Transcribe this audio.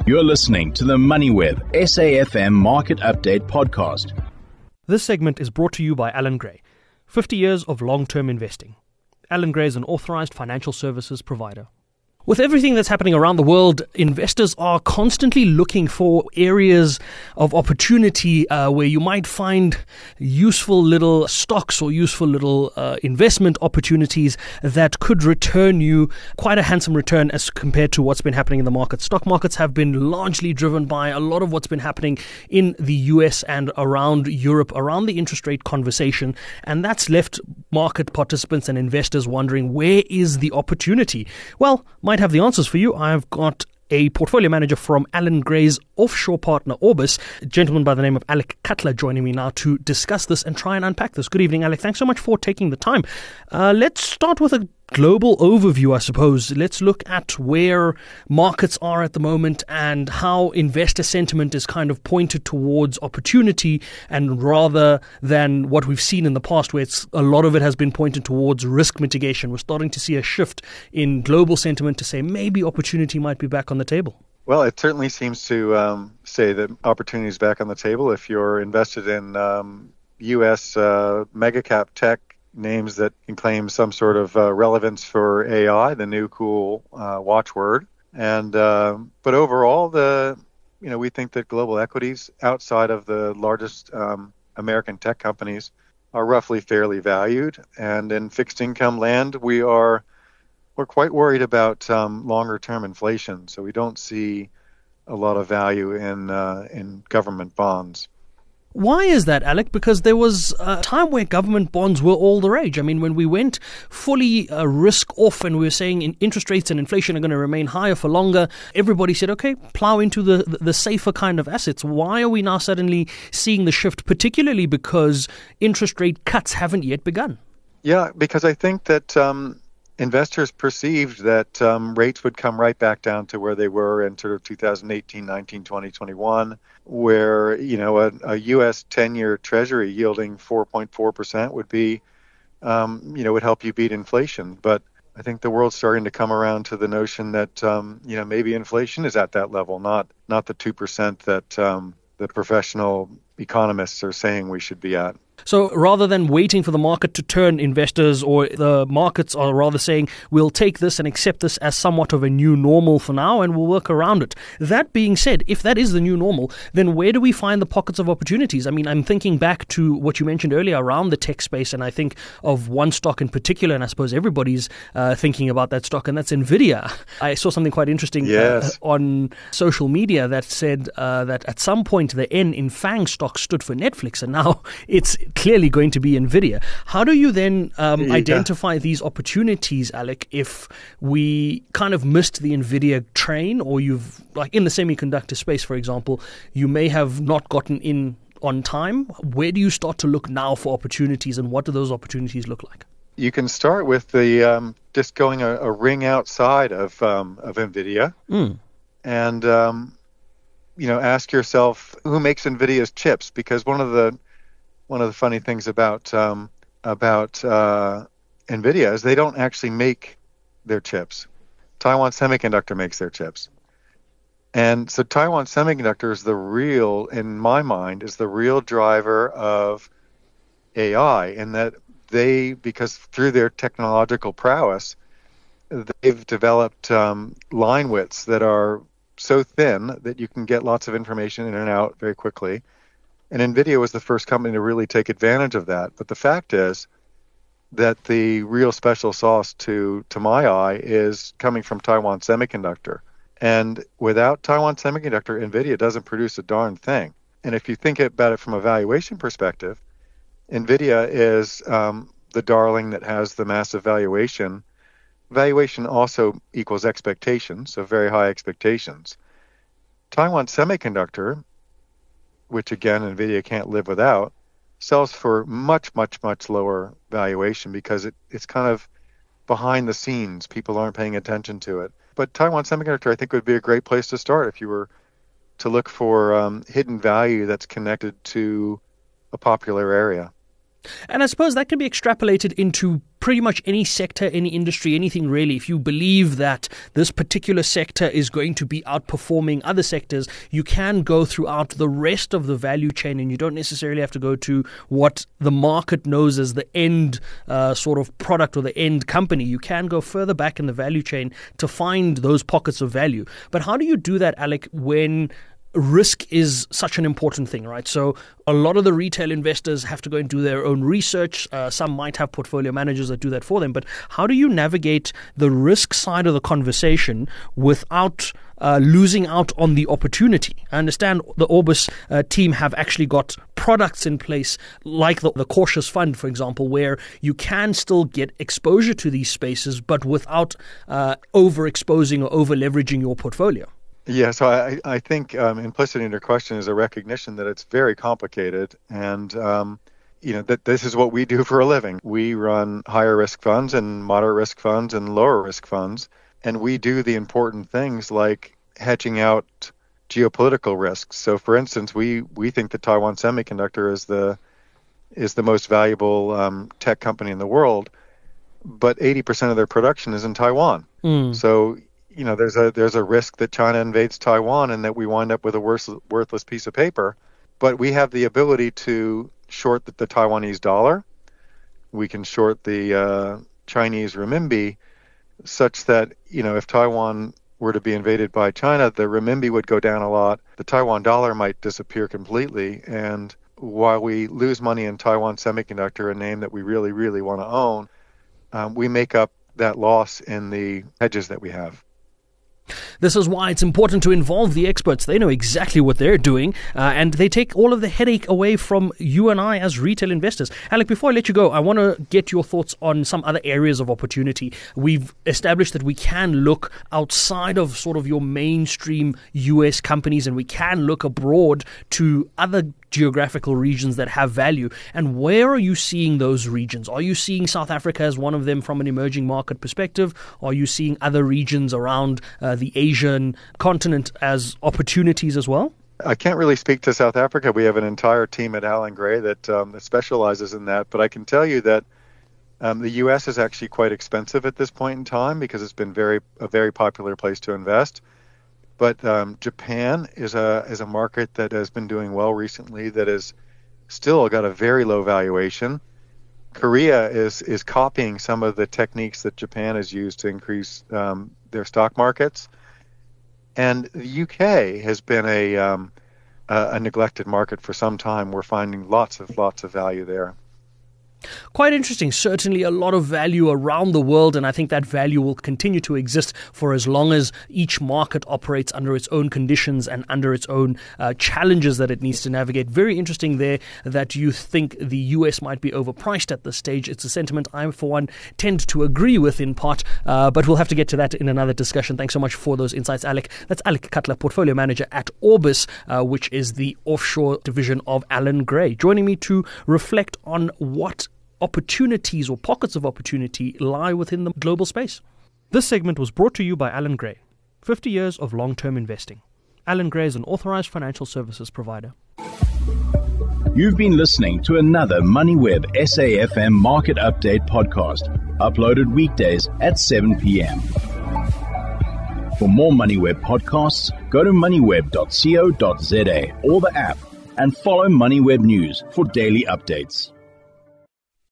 You're listening to the MoneyWeb SAFM Market Update Podcast. This segment is brought to you by Allan Gray. 50 years of long-term investing. Allan Gray is an authorized financial services provider. With everything that's happening around the world, investors are constantly looking for areas of opportunity where you might find useful little stocks or useful little investment opportunities that could return you quite a handsome return as compared to what's been happening in the market. Stock markets have been largely driven by a lot of what's been happening in the US and around Europe, around the interest rate conversation, and that's left market participants and investors wondering, where is the opportunity? Well, might have the answers for you. I've got a portfolio manager from Allan Gray's offshore partner Orbis, a gentleman by the name of Alec Cutler, joining me now to discuss this and try and unpack this. Good evening, Alec. Thanks so much for taking the time. Let's start with a global overview, I suppose. Let's look at where markets are at the moment and how investor sentiment is kind of pointed towards opportunity, and rather than what we've seen in the past where a lot of it has been pointed towards risk mitigation. We're starting to see a shift in global sentiment to say maybe opportunity might be back on the table. Well, it certainly seems to say that opportunity is back on the table if you're invested in U.S. mega cap tech names that can claim some sort of relevance for AI, the new cool watchword. And but overall, we think that global equities outside of the largest American tech companies are roughly fairly valued. And in fixed income land, we're quite worried about longer term inflation. So we don't see a lot of value in government bonds. Why is that, Alec? Because there was a time where government bonds were all the rage. I mean, when we went fully risk off and we were saying interest rates and inflation are going to remain higher for longer, everybody said, okay, plow into the safer kind of assets. Why are we now suddenly seeing the shift, particularly because interest rate cuts haven't yet begun? Yeah, because I think that investors perceived that rates would come right back down to where they were in sort of 2018, 19, 20, 21, where, a U.S. 10-year Treasury yielding 4.4% would be, would help you beat inflation. But I think the world's starting to come around to the notion that, maybe inflation is at that level, not the 2% that the professional economists are saying we should be at. So rather than waiting for the market to turn, investors or the markets are rather saying, we'll take this and accept this as somewhat of a new normal for now and we'll work around it. That being said, if that is the new normal, then where do we find the pockets of opportunities? I mean, I'm thinking back to what you mentioned earlier around the tech space, and I think of one stock in particular, and I suppose everybody's thinking about that stock, and that's NVIDIA. I saw something quite interesting on social media that said that at some point the N in FANG stock stood for Netflix, and now it's clearly going to be NVIDIA. How do you then identify these opportunities, Alec, if we kind of missed the NVIDIA train, or you've, like in the semiconductor space, for example, you may have not gotten in on time? Where do you start to look now for opportunities, and what do those opportunities look like? You can start with the just going a ring outside of NVIDIA and ask yourself who makes NVIDIA's chips, because one of the funny things about NVIDIA is they don't actually make their chips. Taiwan Semiconductor makes their chips. And so Taiwan Semiconductor is in my mind, is the real driver of AI, in that because through their technological prowess, they've developed line widths that are so thin that you can get lots of information in and out very quickly. And NVIDIA was the first company to really take advantage of that. But the fact is that the real special sauce to my eye is coming from Taiwan Semiconductor. And without Taiwan Semiconductor, NVIDIA doesn't produce a darn thing. And if you think about it from a valuation perspective, NVIDIA is the darling that has the massive valuation. Valuation also equals expectations, so very high expectations. Taiwan Semiconductor, which again NVIDIA can't live without, sells for much, much, much lower valuation because it's kind of behind the scenes. People aren't paying attention to it. But Taiwan Semiconductor, I think, would be a great place to start if you were to look for hidden value that's connected to a popular area. And I suppose that can be extrapolated into pretty much any sector, any industry, anything really. If you believe that this particular sector is going to be outperforming other sectors, you can go throughout the rest of the value chain, and you don't necessarily have to go to what the market knows as the end sort of product or the end company. You can go further back in the value chain to find those pockets of value. But how do you do that, Alec, when risk is such an important thing, right? So a lot of the retail investors have to go and do their own research. Some might have portfolio managers that do that for them. But how do you navigate the risk side of the conversation without losing out on the opportunity? I understand the Orbis team have actually got products in place like the Cautious Fund, for example, where you can still get exposure to these spaces, but without overexposing or over-leveraging your portfolio. Yeah, so I think implicit in your question is a recognition that it's very complicated, and that this is what we do for a living. We run higher risk funds and moderate risk funds and lower risk funds, and we do the important things like hedging out geopolitical risks. So, for instance, we think that Taiwan Semiconductor is the most valuable tech company in the world, but 80% of their production is in Taiwan. So there's a risk that China invades Taiwan and that we wind up with a worthless piece of paper. But we have the ability to short the Taiwanese dollar. We can short the Chinese renminbi, such that, if Taiwan were to be invaded by China, the renminbi would go down a lot. The Taiwan dollar might disappear completely. And while we lose money in Taiwan Semiconductor, a name that we really, really want to own, we make up that loss in the hedges that we have. This is why it's important to involve the experts. They know exactly what they're doing, and they take all of the headache away from you and I as retail investors. Alec, before I let you go, I want to get your thoughts on some other areas of opportunity. We've established that we can look outside of sort of your mainstream US companies, and we can look abroad to other geographical regions that have value. And where are you seeing those regions? Are you seeing South Africa as one of them from an emerging market perspective? Are you seeing other regions around the Asian continent as opportunities as well? I can't really speak to South Africa. We have an entire team at Allen Gray that specializes in that. But I can tell you that the U.S. is actually quite expensive at this point in time because it's been a very popular place to invest. But Japan is a market that has been doing well recently, that is still got a very low valuation. Korea is copying some of the techniques that Japan has used to increase their stock markets. And the UK has been a neglected market for some time. We're finding lots of value there. Quite interesting. Certainly a lot of value around the world, and I think that value will continue to exist for as long as each market operates under its own conditions and under its own challenges that it needs to navigate. Very interesting there that you think the US might be overpriced at this stage. It's a sentiment I, for one, tend to agree with in part, but we'll have to get to that in another discussion. Thanks so much for those insights, Alec. That's Alec Cutler, Portfolio Manager at Orbis, which is the offshore division of Allen Gray, joining me to reflect on what opportunities or pockets of opportunity lie within the global space. This segment was brought to you by Allen Gray, 50 years of long-term investing. Allen Gray is an authorized financial services provider. You've been listening to another MoneyWeb SAFM Market Update podcast, uploaded weekdays at 7 p.m. For more MoneyWeb podcasts, go to moneyweb.co.za or the app and follow MoneyWeb News for daily updates.